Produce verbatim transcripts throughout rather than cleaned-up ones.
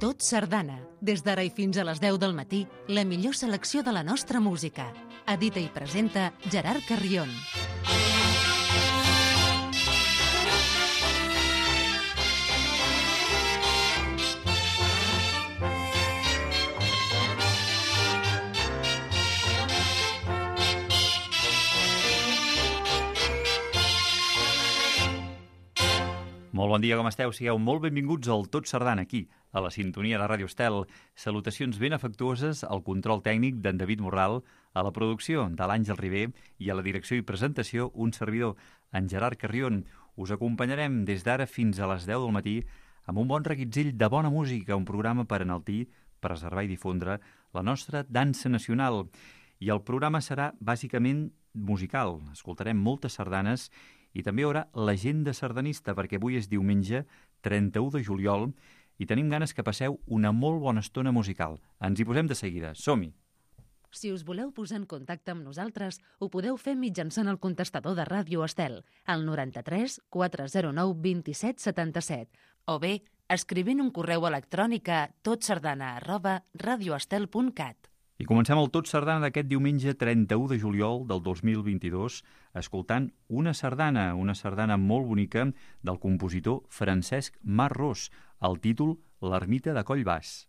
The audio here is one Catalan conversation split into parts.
Tot Sardana. Des d'ara i fins a les deu del matí, la millor selecció de la nostra música. Edita i presenta Gerard Carrion. Molt bon dia, com esteu? Sigueu molt benvinguts al Tot Sardana, aquí, a la sintonia de Ràdio Estel. Salutacions ben afectuoses al control tècnic d'en David Morral, a la producció de l'Àngel Ribé i a la direcció i presentació un servidor, en Gerard Carrion. Us acompanyarem des d'ara fins a les deu del matí amb un bon reguitzell de bona música, un programa per enaltir, preservar i difondre la nostra dansa nacional. I el programa serà bàsicament musical. Escoltarem moltes sardanes i també hi haurà l'agenda sardanista, perquè avui és diumenge trenta-u de juliol i tenim ganes que passeu una molt bona estona musical. Ens hi posem de seguida. Som-hi! Si us voleu posar en contacte amb nosaltres, ho podeu fer mitjançant el contestador de Ràdio Estel, al noranta-tres quatre zero nou dos set set set, o bé escrivint un correu electrònic a totsardana arroba radioestel punt cat. I comencem el Tot Sardana d'aquest diumenge trenta-u de juliol del dos mil vint-i-dos escoltant una sardana, una sardana molt bonica del compositor Francesc Marrós, el títol L'ermita de Collbàs.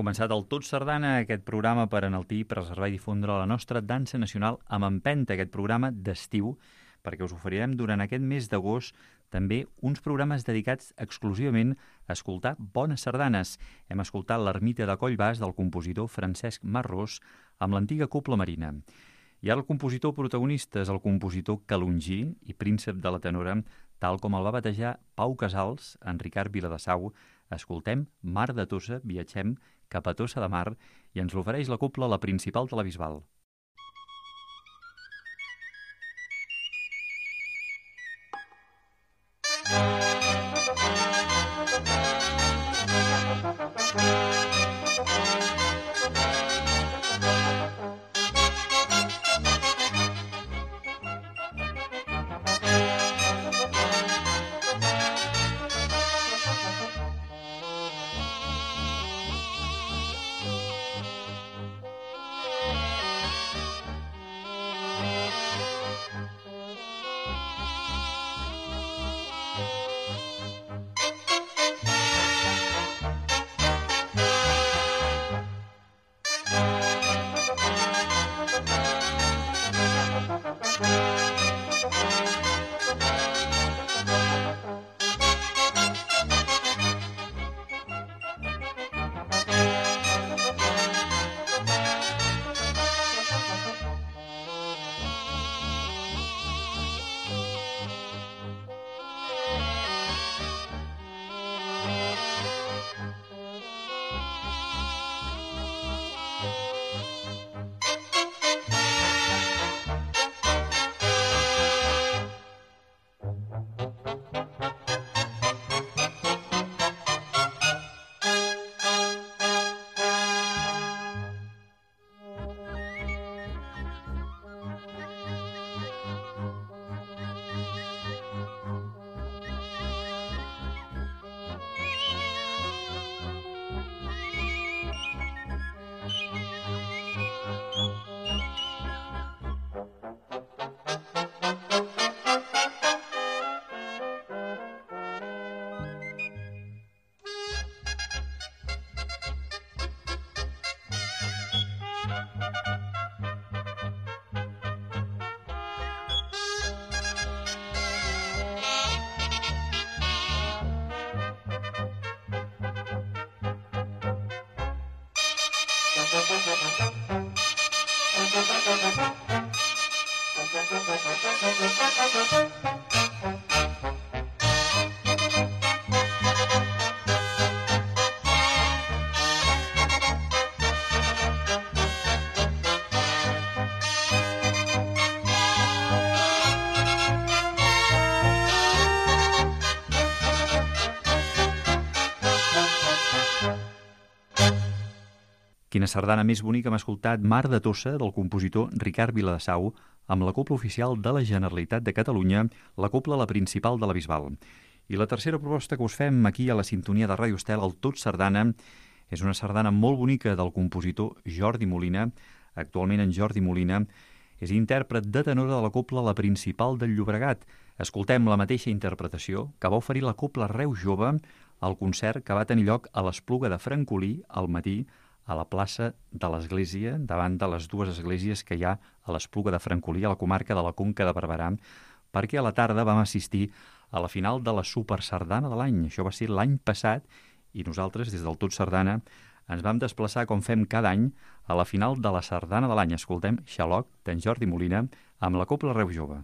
començat el Tot Sardana, aquest programa per enaltir, preservar i difondre la nostra dansa nacional amb empenta, aquest programa d'estiu, perquè us oferirem durant aquest mes d'agost també uns programes dedicats exclusivament a escoltar bones sardanes. Hem escoltat l'Ermita de Collbàs del compositor Francesc Marrós amb l'antiga Cobla Marina. I ara el compositor protagonista és el compositor calongí i príncep de la tenora, tal com el va batejar Pau Casals en Ricard Viladesau. Escoltem Mar de Tossa, viatgem cap a Tossa de Mar i ens l'ofereix la cobla La Principal de la Bisbal. Quina sardana més bonica hem escoltat, Mar de Tossa, del compositor Ricard Viladesau, amb la cobla oficial de la Generalitat de Catalunya, la cobla La Principal de la Bisbal. I la tercera proposta que us fem aquí a la sintonia de Ràdio Estel, el Tot Sardana, és una sardana molt bonica del compositor Jordi Molina. Actualment en Jordi Molina és intèrpret de tenora de la cobla La Principal del Llobregat. Escoltem la mateixa interpretació que va oferir la cobla Reus Jove al concert que va tenir lloc a l'Espluga de Francolí al matí, a la plaça de l'Església, davant de les dues esglésies que hi ha a l'Espluga de Francolí, a la comarca de la Conca de Barberà, perquè a la tarda vam assistir a la final de la Super Sardana de l'any. Això va ser l'any passat i nosaltres, des del Tot Sardana, ens vam desplaçar, com fem cada any, a la final de la Sardana de l'any. Escoltem Xaloc, d'en Jordi Molina, amb la cobla Reus Jove.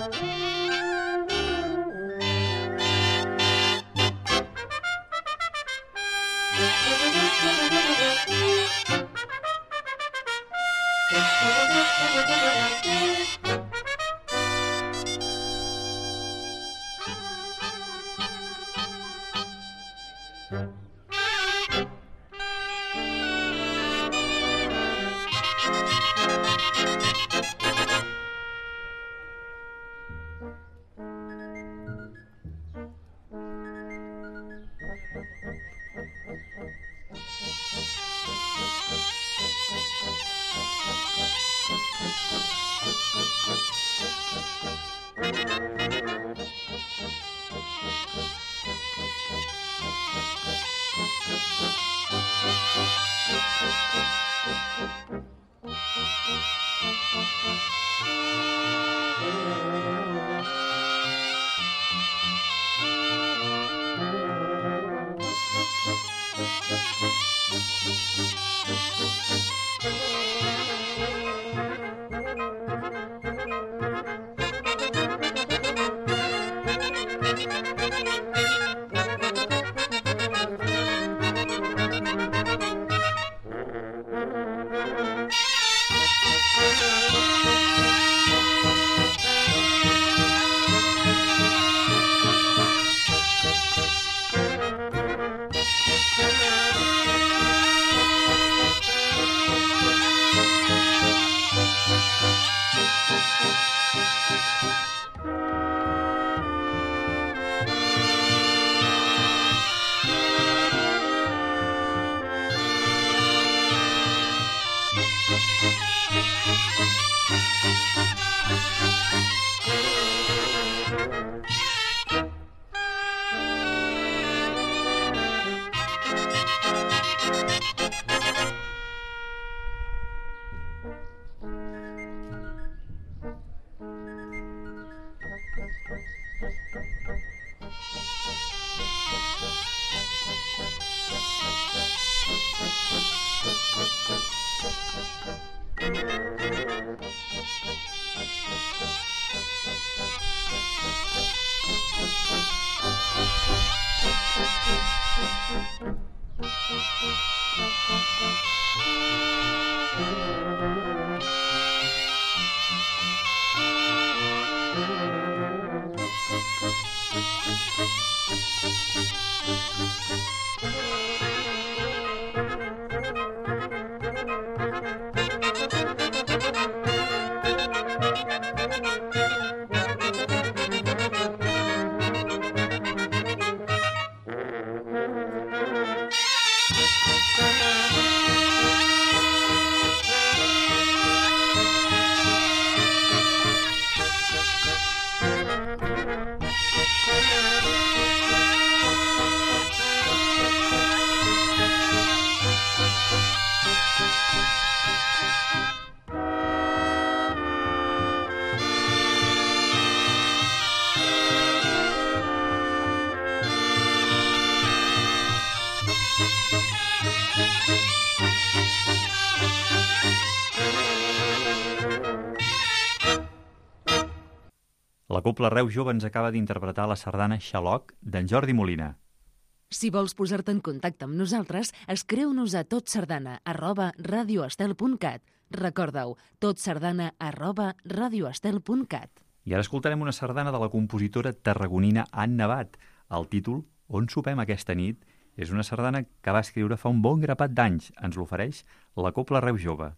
La Cobla Reus Jove ens acaba d'interpretar la sardana Xaloc d'en Jordi Molina. Si vols posar-te en contacte amb nosaltres, escriu-nos a totsardana arroba radioestel punt cat. Recorda-ho, totsardana arroba radioestel punt cat. I ara escoltarem una sardana de la compositora tarragonina Anna Bat. El títol, On sopem aquesta nit, és una sardana que va escriure fa un bon grapat d'anys. Ens l'ofereix la Cobla Reus Jove.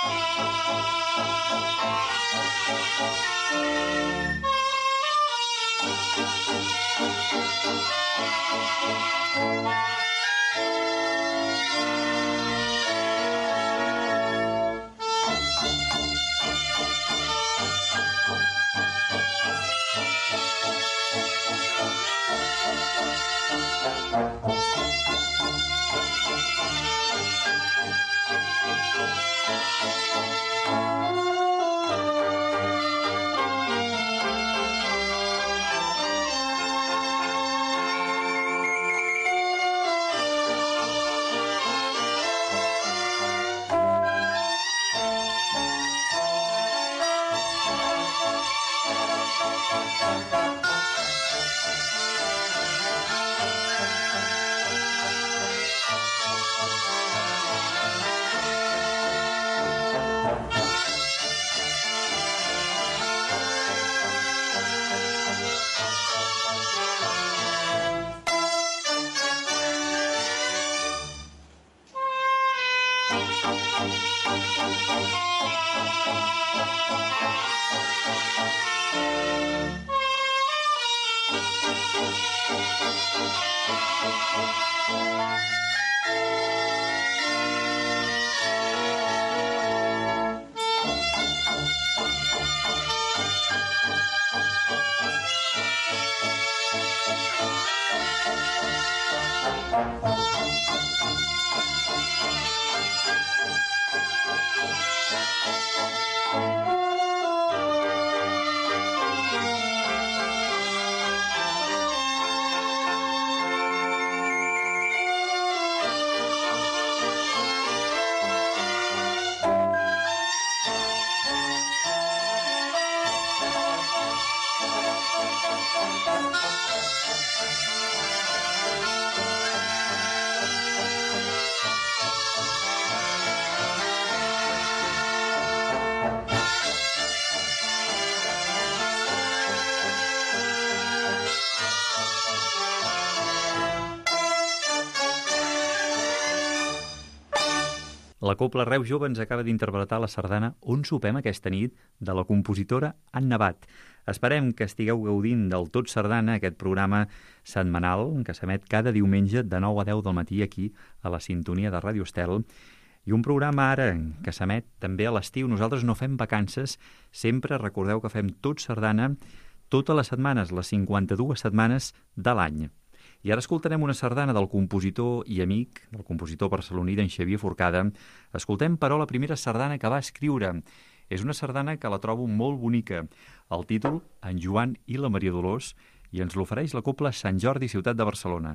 La Cobla Reus Jove ens acaba d'interpretar la sardana On sopem aquesta nit, de la compositora Anna Bat. Esperem que estigueu gaudint del Tot Sardana, aquest programa setmanal que s'emet cada diumenge de nou a deu del matí aquí, a la sintonia de Ràdio Estel. I un programa ara que s'emet també a l'estiu. Nosaltres no fem vacances, sempre recordeu que fem Tot Sardana totes les setmanes, les cinquanta-dues setmanes de l'any. I ara escoltarem una sardana del compositor i amic, del compositor barceloní d'en Xavier Forcada. Escoltem, però, la primera sardana que va escriure. És una sardana que la trobo molt bonica. El títol, En Joan i la Maria Dolors, i ens l'ofereix la Cobla Sant Jordi, ciutat de Barcelona.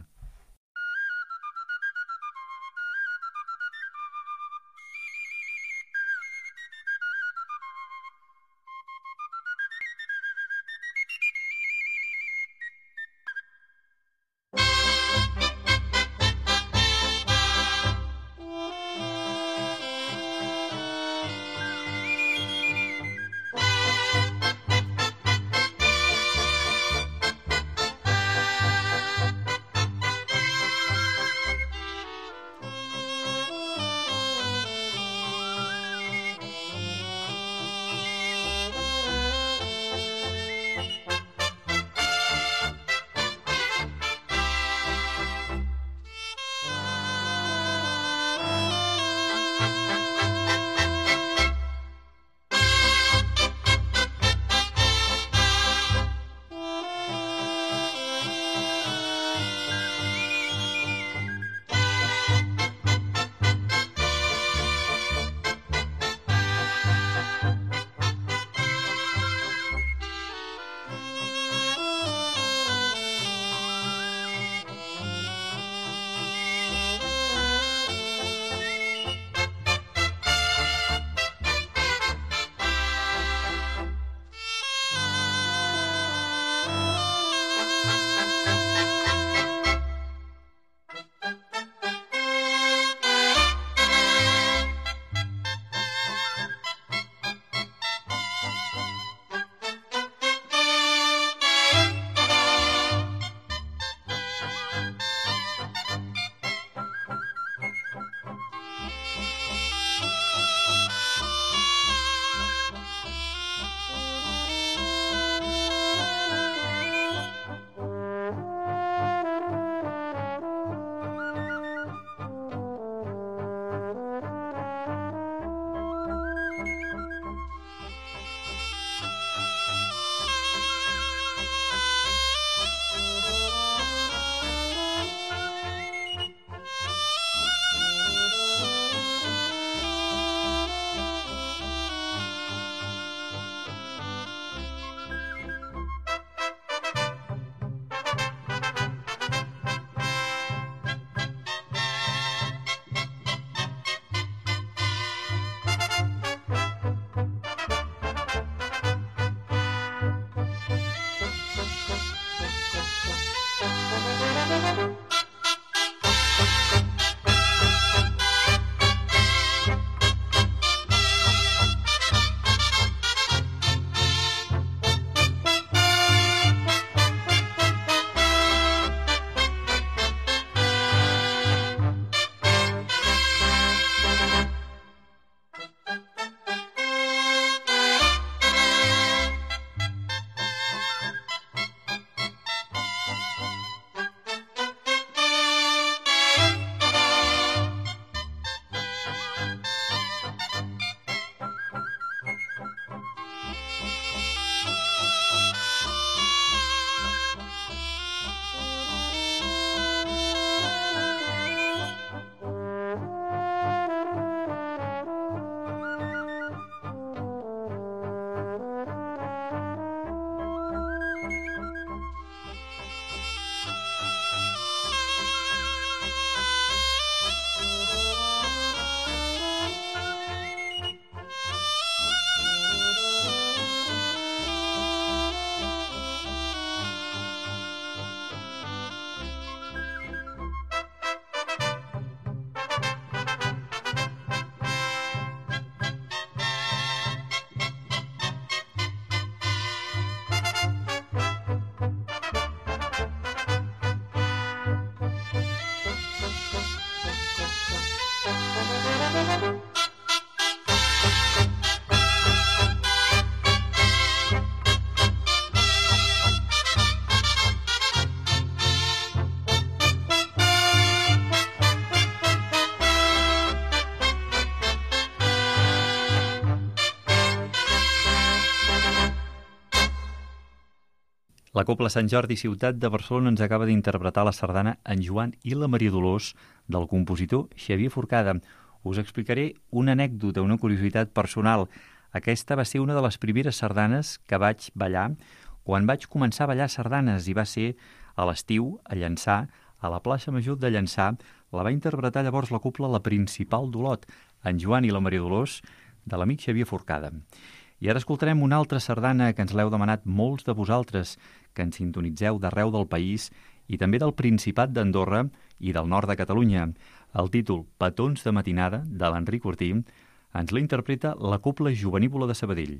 La Cobla Sant Jordi Ciutat de Barcelona ens acaba d'interpretar la sardana En Joan i la Maria Dolors del compositor Xavier Forcada. Us explicaré una anècdota, una curiositat personal. Aquesta va ser una de les primeres sardanes que vaig ballar quan vaig començar a ballar sardanes i va ser a l'estiu a Llançà, a la plaça Major de Llançà. La va interpretar llavors la Cobla La Principal d'Olot, En Joan i la Maria Dolors, de l'amic Xavier Forcada. I ara escoltarem una altra sardana que ens l'heu demanat molts de vosaltres, que ens sintonitzeu d'arreu del país i també del Principat d'Andorra i del nord de Catalunya. El títol Petons de matinada, de l'Enric Ortí, ens la interpreta la Cobla Jovenívola de Sabadell.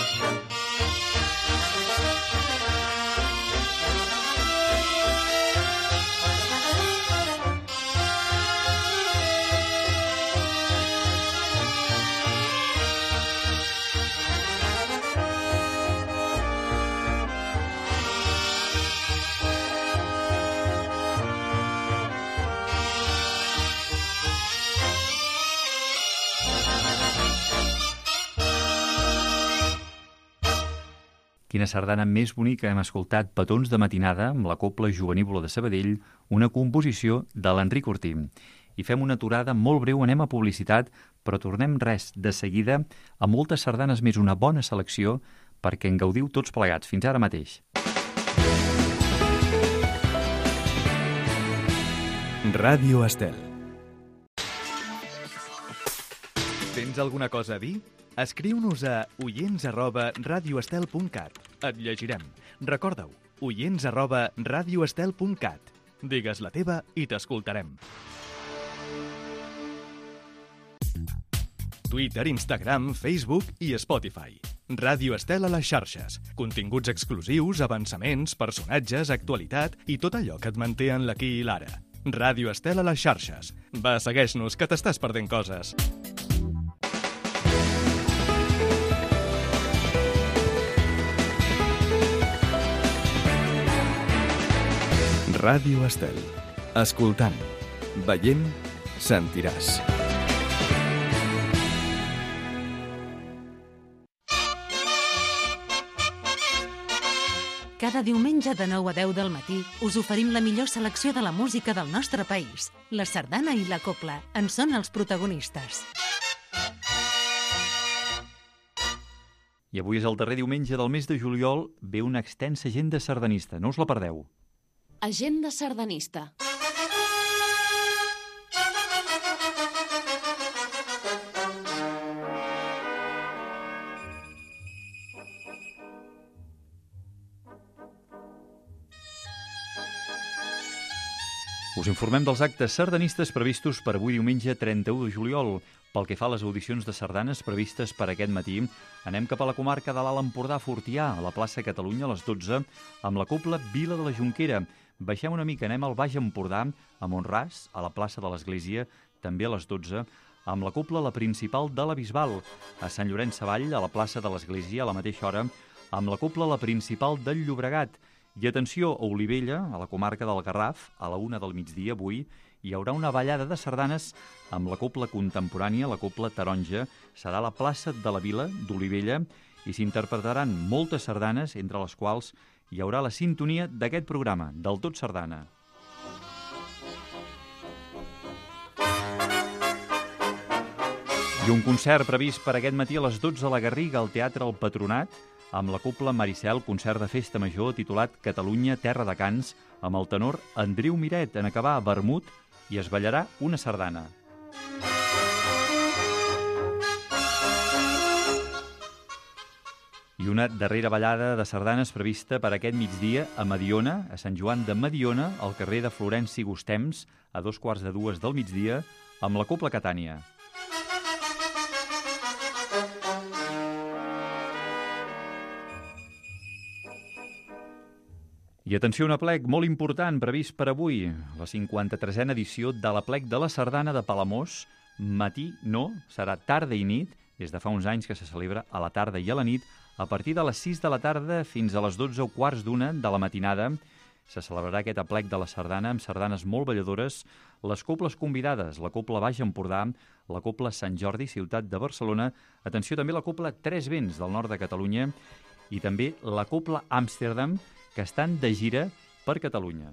Quina sardana més bonica hem escoltat, Petons de matinada, amb la Cobla Jovenívola de Sabadell, una composició de l'Enric Ortí. I fem una aturada molt breu, anem a publicitat, però tornem res de seguida a moltes sardanes més, una bona selecció perquè en gaudiu tots plegats. Fins ara mateix. Ràdio Estel. Tens alguna cosa a dir? Escriu-nos a oients arroba radioestel punt cat. Et llegirem. Recorda-ho, oients arroba radioestel punt cat. Digues la teva i t'escoltarem. Twitter, Instagram, Facebook i Spotify. Ràdio Estel a les xarxes. Continguts exclusius, avançaments, personatges, actualitat i tot allò que et manté en l'aquí i l'ara. Ràdio Estel a les xarxes. Va, segueix-nos, que t'estàs perdent coses. Ràdio Estel. Escoltant, veient, sentiràs. Cada diumenge de nou a deu del matí us oferim la millor selecció de la música del nostre país. La sardana i la cobla en són els protagonistes. I avui és el darrer diumenge del mes de juliol, ve una extensa agenda sardanista. No us la perdeu. Agenda sardanista. Us informem dels actes sardanistes previstos per avui diumenge trenta-u de juliol. Pel que fa a les audicions de sardanes previstes per aquest matí, anem cap a la comarca de l'Alt Empordà, a Fortià, a la plaça Catalunya a les dotze, amb la Cobla Vila de la Jonquera. Baixem una mica, anem al Baix Empordà, a Montràs, a la plaça de l'Església, també a les dotze, amb la Cobla La Principal de la Bisbal, a Sant Llorenç Savall, a la plaça de l'Església, a la mateixa hora, amb la Cobla La Principal del Llobregat. I atenció, a Olivella, a la comarca del Garraf, a la una del migdia avui, hi haurà una ballada de sardanes amb la Cobla Contemporània, la Cobla Taronja. Serà a la plaça de la Vila d'Olivella i s'interpretaran moltes sardanes, entre les quals hi haurà la sintonia d'aquest programa, del Tot Sardana. I un concert previst per aquest matí a les dotze a la Garriga, al Teatre El Patronat, amb la Cobla Maricel, concert de festa major titulat Catalunya, terra de cants, amb el tenor Andreu Miret. En acabar a vermut i es ballarà una sardana. I una darrera ballada de sardanes prevista per aquest migdia a Mediona, a Sant Joan de Mediona, al carrer de Florenci Gustems, a dos quarts de dues del migdia, amb la Cobla Catània. I atenció, un aplec molt important previst per avui, la cinquanta-tresena edició de l'aplec de la sardana de Palamós. Matí no, serà tarda i nit, des de fa uns anys que se celebra a la tarda i a la nit, a partir de les sis de la tarda fins a les dotze o quarts d'una de la matinada. Se celebrarà aquest aplec de la sardana amb sardanes molt balladores, les cobles convidades, la Cobla Baix Empordà, la Cobla Sant Jordi, ciutat de Barcelona, atenció també la Cobla Tres Vents del nord de Catalunya i també la Cobla Amsterdam, que estan de gira per Catalunya.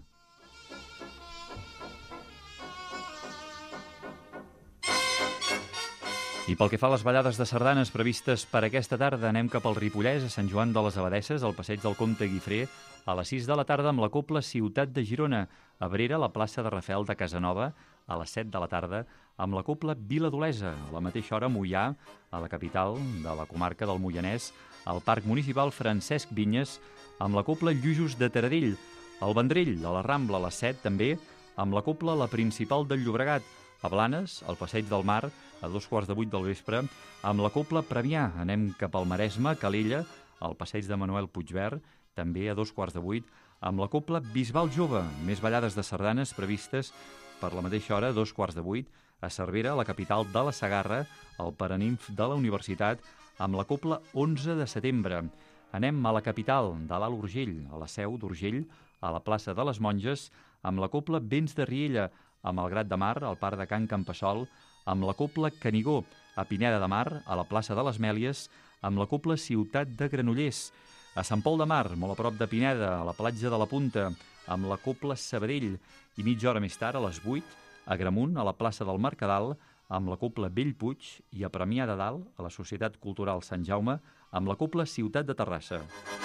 I pel que fa a les ballades de sardanes previstes per aquesta tarda, anem cap al Ripollès, a Sant Joan de les Abadesses, al passeig del Comte Guifré, a les sis de la tarda amb la Cobla Ciutat de Girona, a Abrera, a la plaça de Rafael de Casanova, a les set de la tarda, amb la Cobla Vila d'Olesa, a la mateixa hora a Moià, a la capital de la comarca del Moianès, al Parc Municipal Francesc Vinyes, amb la Cobla Llujos de Taradell, al Vendrell, a la Rambla, a les set també, amb la Cobla La Principal del Llobregat, A Blanes, al Passeig del Mar, a dos quarts de vuit del vespre, amb la Cobla Premià. Anem cap al Maresme, Calella, al Passeig de Manuel Puigvert, també a dos quarts de vuit, amb la Cobla Bisbal Jove. Més ballades de sardanes previstes per la mateixa hora, a dos quarts de vuit, a Cervera, la capital de la Segarra, al Paraninf de la Universitat, amb la Cobla onze de setembre. Anem a la capital de l'Alt Urgell, a la Seu d'Urgell, a la plaça de les Monges, amb la Cobla Vents de Riella, a Malgrat de Mar, al Parc de Can Campassol, amb la Cobla Canigó, a Pineda de Mar, a la plaça de les Mèlies, amb la Cobla Ciutat de Granollers, a Sant Pol de Mar, molt a prop de Pineda, a la platja de la Punta, amb la Cobla Sabadell, i mitja hora més tard, a les vuit, a Gramunt, a la plaça del Mercadal, amb la Cobla Bellpuig, i a Premià de Dalt, a la Societat Cultural Sant Jaume, amb la Cobla Ciutat de Terrassa.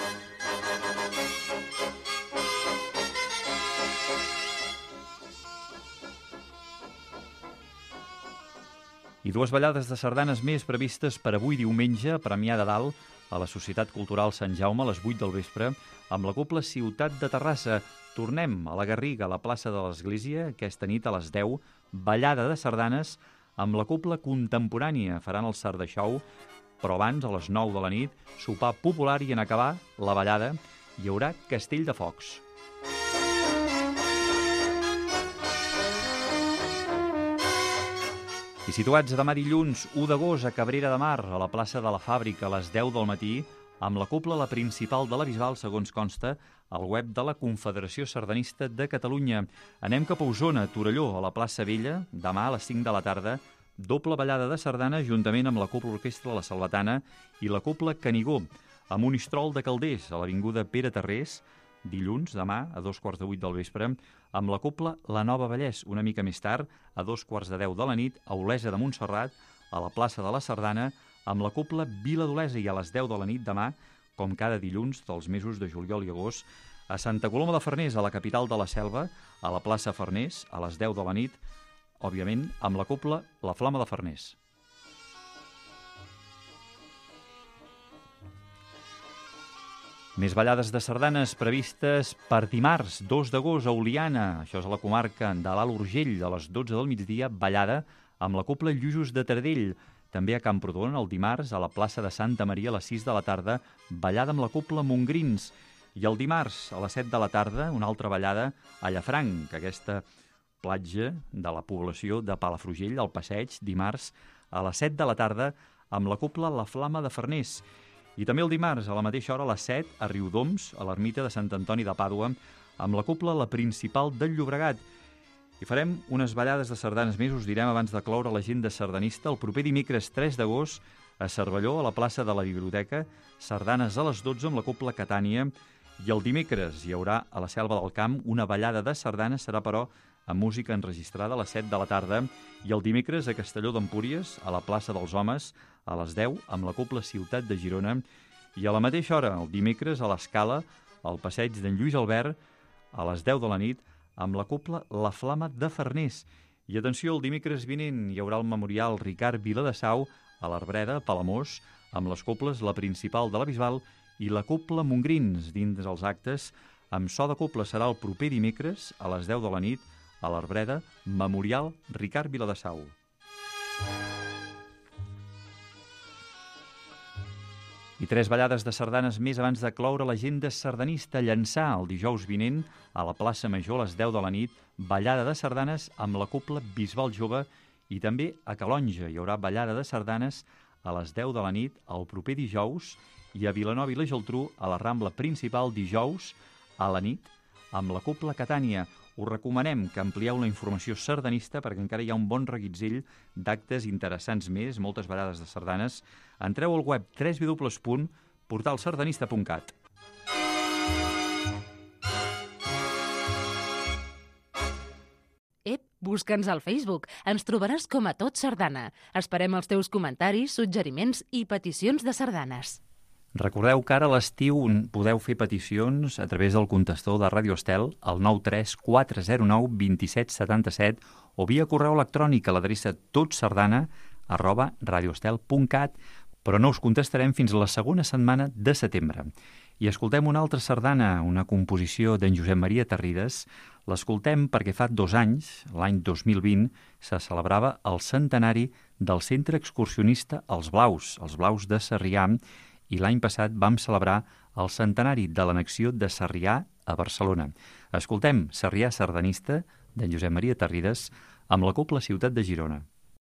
I dues ballades de sardanes més previstes per avui diumenge a Premià de Dalt, a la Societat Cultural Sant Jaume, a les vuit del vespre, amb la Cobla Ciutat de Terrassa. Tornem a la Garriga, a la plaça de l'Església, aquesta nit a les deu, ballada de sardanes amb la Cobla Contemporània. Faran el Sardà Show, però abans, a les nou de la nit, sopar popular i en acabar la ballada hi haurà Castell de Focs. I situats demà dilluns, u d'agost, a Cabrera de Mar, a la plaça de la Fàbrica, a les deu del matí, amb la Cobla La Principal de la Bisbal, segons consta al web de la Confederació Sardanista de Catalunya. Anem cap a Osona, Torelló, a la plaça Vella, demà a les cinc de la tarda, doble ballada de sardana juntament amb la Cobla Orquestra La Salvatana i la Cobla Canigó, a Monistrol de Calders, a l'avinguda Pere Tarrés, dilluns, demà, a dos quarts de vuit del vespre, amb la Cobla La Nova Vallès, una mica més tard, a dos quarts de deu de la nit, a Olesa de Montserrat, a la plaça de la Sardana, amb la Cobla Vila d'Olesa, i a les deu de la nit demà, com cada dilluns dels mesos de juliol i agost, a Santa Coloma de Farners, a la capital de la Selva, a la plaça Farners, a les deu de la nit, òbviament, amb la Cobla La Flama de Farners. Més ballades de sardanes previstes per dimarts, dos d'agost, a Oliana, això és a la comarca de l'Alt Urgell, a les dotze del migdia, ballada amb la Cobla Lluços de Taradell. També a Camprodon, el dimarts, a la plaça de Santa Maria, a les sis de la tarda, ballada amb la Cobla Montgrins. I el dimarts, a les set de la tarda, una altra ballada a Llafranc, aquesta platja de la població de Palafrugell, al Passeig, dimarts, a les set de la tarda, amb la Cobla La Flama de Farners. I també el dimarts, a la mateixa hora, a les set, a Riudoms, a l'ermita de Sant Antoni de Pàdua, amb la Cobla La Principal del Llobregat. I farem unes ballades de sardanes més, us direm abans de cloure l'agenda sardanista, el proper dimecres tres d'agost, a Cervelló, a la plaça de la Biblioteca, sardanes a les dotze amb la Cobla Catània, i el dimecres hi haurà a la Selva del Camp una ballada de sardanes, serà però amb música enregistrada a les set de la tarda, i el dimecres a Castelló d'Empúries, a la plaça dels Homes, a les deu, amb la Cobla Ciutat de Girona, i a la mateixa hora, el dimecres, a l'Escala, al passeig d'en Lluís Albert, a les deu de la nit, amb la Cobla La Flama de Farners. I atenció, el dimecres vinent hi haurà el memorial Ricard Viladesau a l'Arbreda, a Palamós, amb les cobles La Principal de la Bisbal i la Cobla Montgrins dins els actes. Amb so de cobla serà el proper dimecres, a les deu de la nit, a l'Arbreda, memorial Ricard Viladesau. I tres ballades de sardanes més abans de cloure l'agenda sardanista. Llançà, el dijous vinent, a la plaça Major, a les deu de la nit, ballada de sardanes amb la Cobla Bisbal Jove, i també a Calonja hi haurà ballada de sardanes a les deu de la nit el proper dijous, i a Vilanova i la Geltrú, a la Rambla Principal, dijous, a la nit, amb la Cobla Catània. Us recomanem que amplieu la informació sardanista perquè encara hi ha un bon reguitzell d'actes interessants més, moltes ballades de sardanes. Entreu al web w w w punt portal sardanista punt cat. Ep, busca'ns al Facebook. Ens trobaràs com a Tot Sardana. Esperem els teus comentaris, suggeriments i peticions de sardanes. Recordeu que ara a l'estiu podeu fer peticions a través del contestador de Ràdio Estel al nou tres quatre zero nou dos set set set o via correu electrònic a l'adreça totsardana arroba radioestel punt cat, però no us contestarem fins a la segona setmana de setembre. I escoltem una altra sardana, una composició d'en Josep Maria Tarrides. L'escoltem perquè fa dos anys, l'any dos mil vint, se celebrava el centenari del Centre Excursionista Els Blaus, els Blaus de Sarrià, i l'any passat vam celebrar el centenari de l'annexió de Sarrià a Barcelona. Escoltem Sarrià sardanista d'en Josep Maria Tarrides amb la Cobla Ciutat de Girona.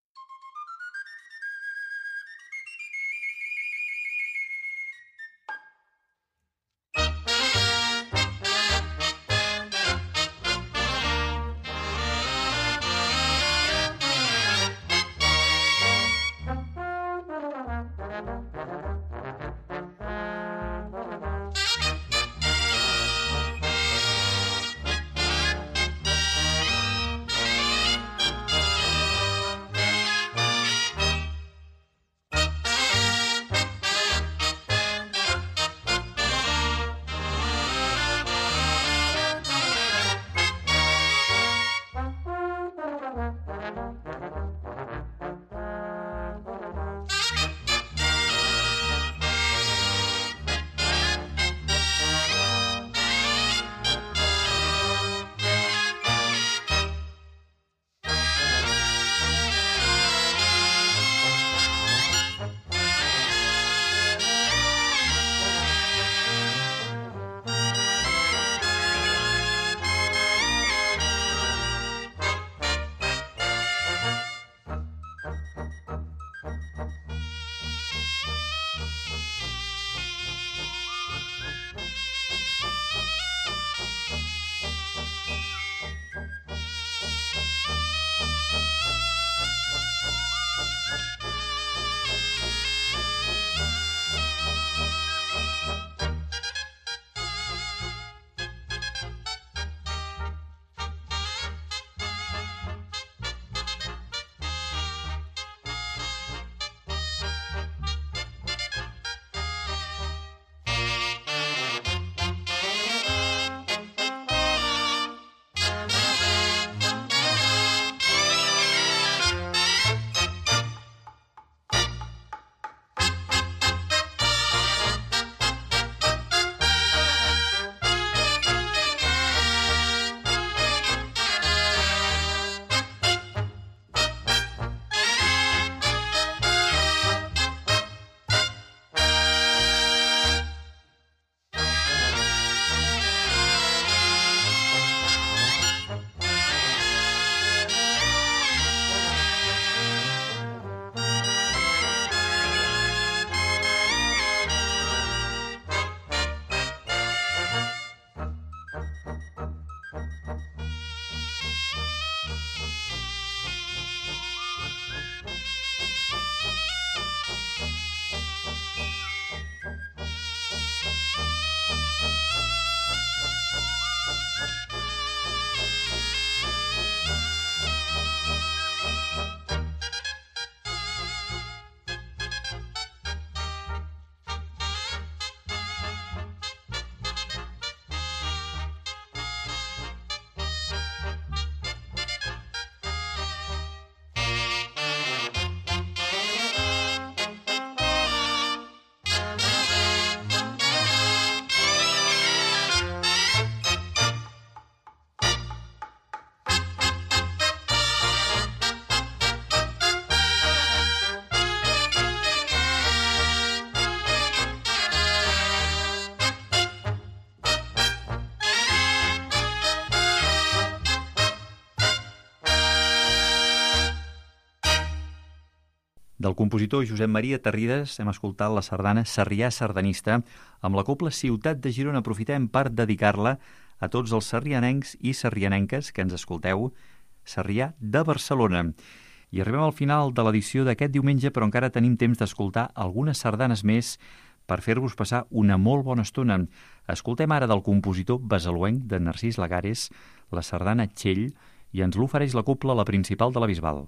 Del compositor Josep Maria Tarrides hem escoltat la sardana Sarrià sardanista amb la Cobla Ciutat de Girona. Aprofitem per dedicar-la a tots els sarrianencs i sarrianenques que ens escolteu, Sarrià de Barcelona. I arribem al final de l'edició d'aquest diumenge, però encara tenim temps d'escoltar algunes sardanes més per fer-vos passar una molt bona estona. Escoltem ara del compositor besalúenc de Narcís Lagares la sardana Txell i ens l'ofereix la Cobla La Principal de la Bisbal.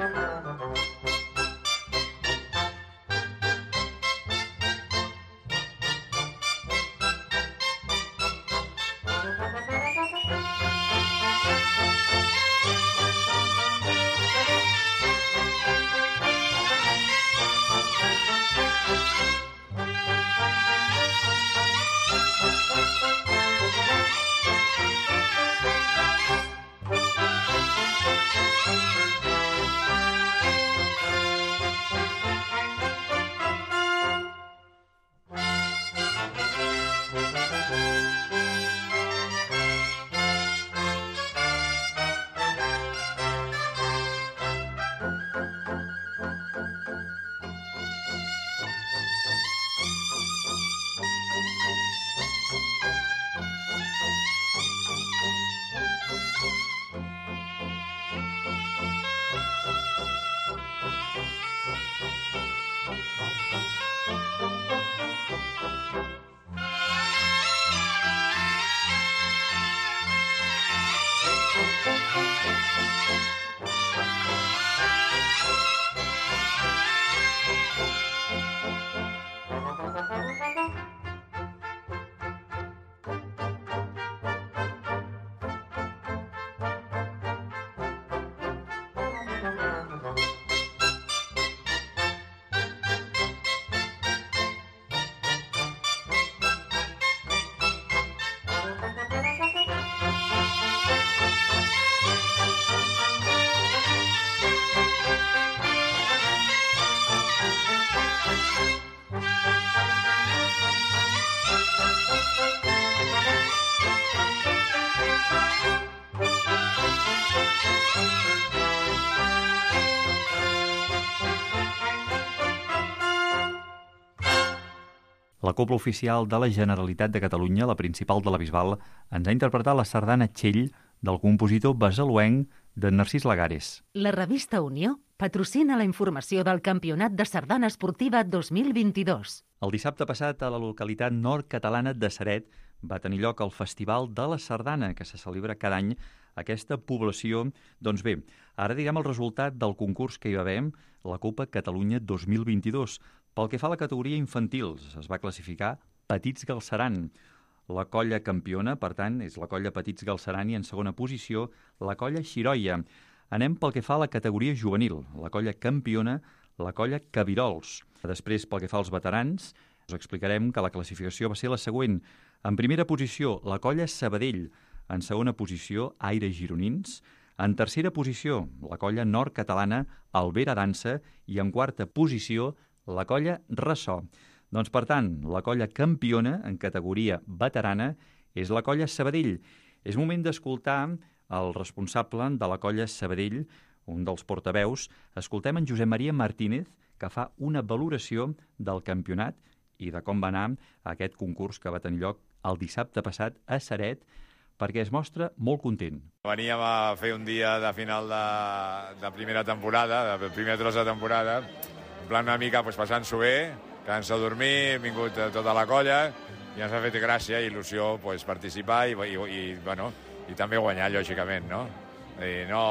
La Cobla Oficial de la Generalitat de Catalunya, la principal de la Bisbal, ens ha interpretat la sardana Txell del compositor besalúenc de Narcís Lagares. La revista Unió patrocina la informació del Campionat de Sardana Esportiva dos mil vint-i-dos. El dissabte passat, a la localitat nord-catalana de Ceret, va tenir lloc el Festival de la Sardana, que se celebra cada any a aquesta població. Doncs bé, ara direm el resultat del concurs que hi va haver, la Copa Catalunya dos mil vint-i-dos. Pel que fa a la categoria infantils, es va classificar Petits Galceran. La colla campiona, per tant, és la colla Petits Galceran i en segona posició la colla Xiroia. Anem pel que fa a la categoria juvenil. La colla campiona, la colla Cabirols. Després, pel que fa als veterans, us explicarem que la classificació va ser la següent. En primera posició, la colla Sabadell. En segona posició, Aire Gironins. En tercera posició, la colla nord-catalana Albera Dansa. I en quarta posició, la colla Ressò. Doncs, per tant, la colla campiona en categoria veterana és la colla Sabadell. És moment d'escoltar el responsable de la colla Sabadell, un dels portaveus. Escoltem en Josep Maria Martínez, que fa una valoració del campionat i de com va anar aquest concurs que va tenir lloc el dissabte passat a Ceret, perquè es mostra molt content. Veníem a fer un dia de final de, de primera temporada, de primer tros de temporada, en plan una mica pues, passant-s'ho bé, quedant-se a dormir, hem vingut tota la colla i ens ha fet gràcia i il·lusió pues, participar i, i, i, bueno, i també guanyar, lògicament, no? I no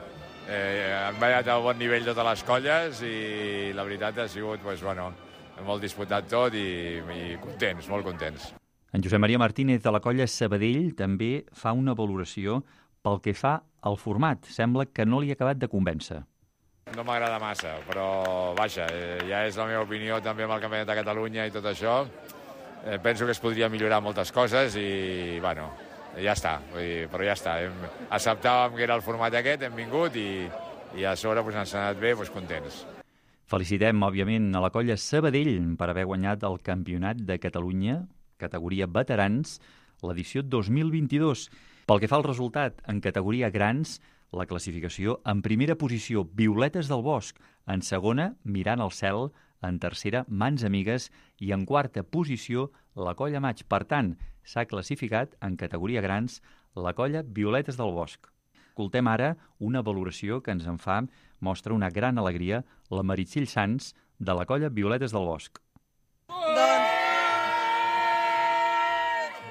eh, han ballat a bon nivell totes les colles i la veritat ha sigut pues, bueno, molt disputat tot i, i contents, molt contents. En Josep Maria Martínez de la colla Sabadell també fa una valoració pel que fa al format. Sembla que no li ha acabat de convèncer. No m'agrada massa, però vaja, eh, ja és la meva opinió també amb el Campionat de Catalunya i tot això. Eh, penso que es podria millorar moltes coses i, bueno, ja està, vull dir, però ja està. Hem, acceptàvem que era el format aquest, hem vingut i, i a sobre pues, ens ha anat bé, pues, contents. Felicitem, òbviament, a la colla Sabadell per haver guanyat el Campionat de Catalunya, categoria veterans, l'edició dos mil vint-i-dos. Pel que fa al resultat, en categoria grans, la classificació en primera posició, Violetes del Bosc, en segona, Mirant al cel, en tercera, Mans Amigues i en quarta posició, la colla Maig. Per tant, s'ha classificat en categoria grans la colla Violetes del Bosc. Escoltem ara una valoració que ens en fa, mostra una gran alegria, la Meritxell Sans, de la colla Violetes del Bosc. Doncs, bueno,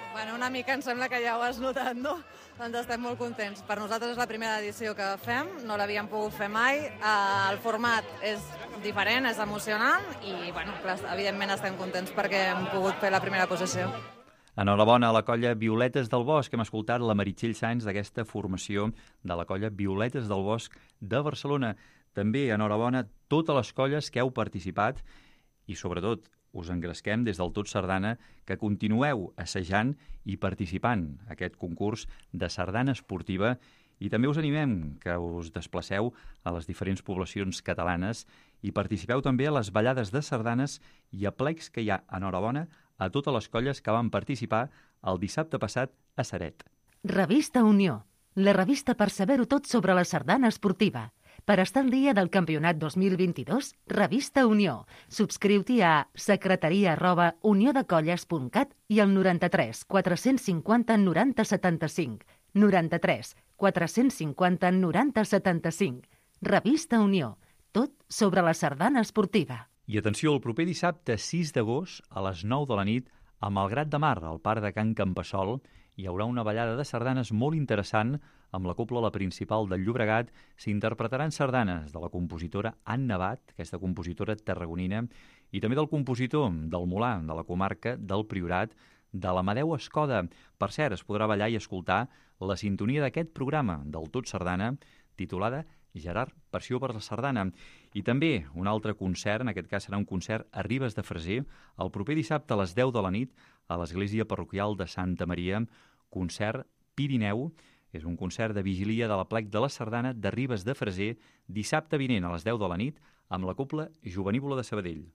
una mica, em sembla que ja ho has notat, no? Doncs estem molt contents. Per nosaltres és la primera edició que fem, no l'havíem pogut fer mai. El format és diferent, és emocionant i, bueno, clar, evidentment estem contents perquè hem pogut fer la primera posició. Enhorabona a la colla Violetes del Bosc. Hem escoltat la Meritxell Sáenz d'aquesta formació de la colla Violetes del Bosc de Barcelona. També enhorabona a totes les colles que heu participat i, sobretot, us engresquem des del Tot Sardana que continueu assajant i participant en aquest concurs de sardana esportiva i també us animem que us desplaceu a les diferents poblacions catalanes i participeu també a les ballades de sardanes i a plecs que hi ha. Enhorabona a totes les colles que van participar el dissabte passat a Ceret. Revista Unió, la revista per saber-ho tot sobre la sardana esportiva. Per estar al dia del campionat dos mil vint-i-dos, Revista Unió. Subscriu-t'hi a secretaria arroba uniodecolles punt cat i al noranta-tres quatre-cents cinquanta noranta setanta-cinc. noranta-tres quatre-cents cinquanta noranta setanta-cinc. Revista Unió. Tot sobre la sardana esportiva. I atenció, el proper dissabte sis d'agost, a les nou de la nit, a Malgrat de Mar, al parc de Can Campassol, hi haurà una ballada de sardanes molt interessant. Amb la Cobla La Principal del Llobregat s'interpretaran sardanes de la compositora Anna Bat, aquesta compositora tarragonina, i també del compositor del Molar, de la comarca del Priorat, de l'Amadeu Escoda. Per cert, es podrà ballar i escoltar la sintonia d'aquest programa del Tot Sardana, titulada Gerard, Passió per la Sardana. I també un altre concert, en aquest cas serà un concert a Ribes de Freser, el proper dissabte a les deu de la nit a l'Església Parroquial de Santa Maria, concert Pirineu. És un concert de vigilia de l'Aplec de la Sardana de Ribes de Freser, dissabte vinent a les deu de la nit, amb la Cobla Jovenívola de Sabadell.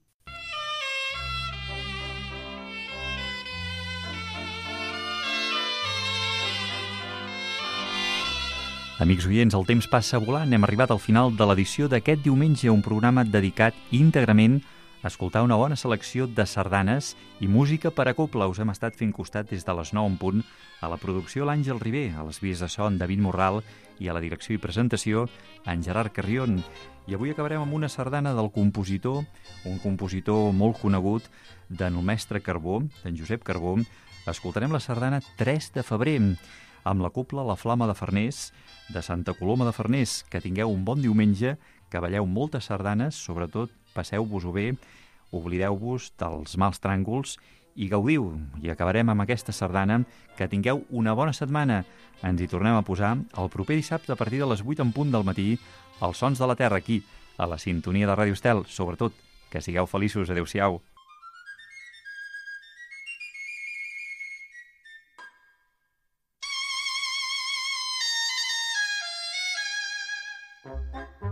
Amics oients, el temps passa volant. Hem arribat al final de l'edició d'aquest diumenge, un programa dedicat íntegrament a escoltar una bona selecció de sardanes i música per a cobla. Us hem estat fent costat des de les nou en punt a la producció l'Àngel Ribé, a les vies de so en David Morral i a la direcció i presentació en Gerard Carrion. I avui acabarem amb una sardana del compositor, un compositor molt conegut, d'en Mestre Carbó, d'en Josep Carbó. Escoltarem la sardana tres de febrer, amb la cobla La Flama de Farners, de Santa Coloma de Farners. Que tingueu un bon diumenge, que balleu moltes sardanes, sobretot passeu-vos-ho bé, oblideu-vos dels mals tràngols i gaudiu. I acabarem amb aquesta sardana. Que tingueu una bona setmana. Ens hi tornem a posar el proper dissabte a partir de les vuit en punt del matí, als Sons de la Terra, aquí, a la sintonia de Ràdio Estel. Sobretot, que sigueu feliços. Adéu-siau. Thank you.